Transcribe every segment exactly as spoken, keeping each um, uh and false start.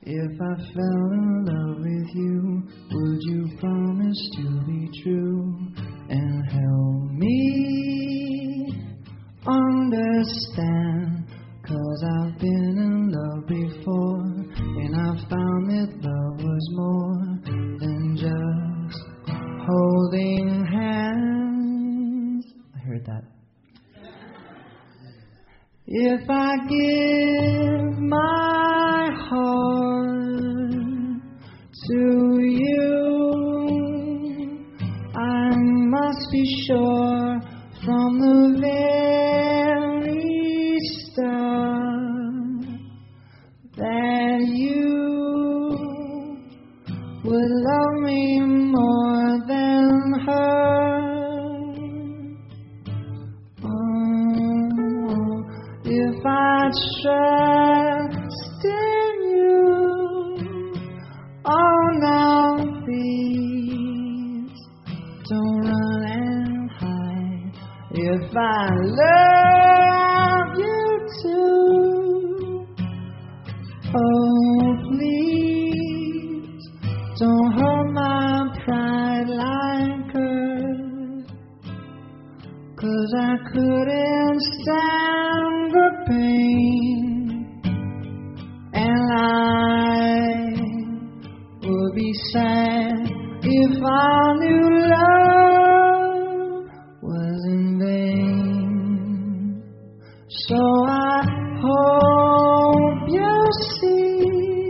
If I fell in love with you, would you promise to be true and help me understand? 'Cause I've been in love before, and I found that love was more than just holding hands. I heard that. If I give my heart to you, I must be sure from the very start that you would love me more than her. Oh, if I trust in you, oh now please don't run and hide. If I love you too, oh please don't hurt my pride like her. 'Cause I couldn't stand the pain, and I would be sad if I knew love was in vain. So I hope you see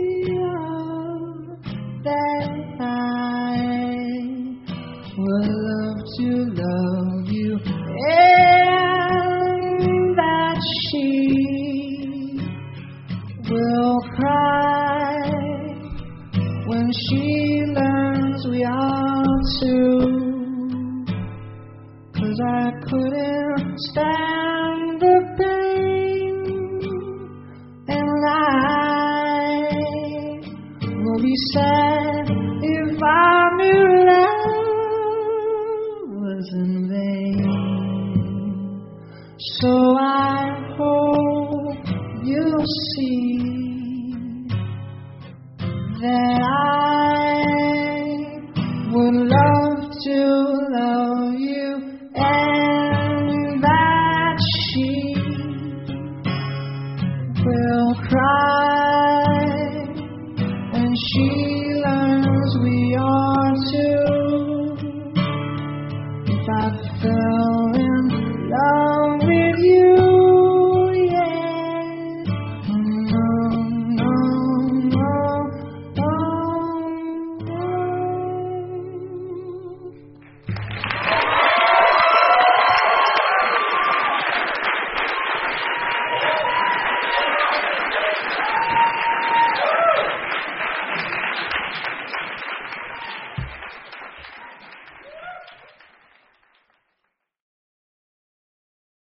that I would love to love you, and that she will cry when she learns we are two. 'Cause I couldn't stand the pain, and I will be sad if I knew love was in vain. So I hope you'll see that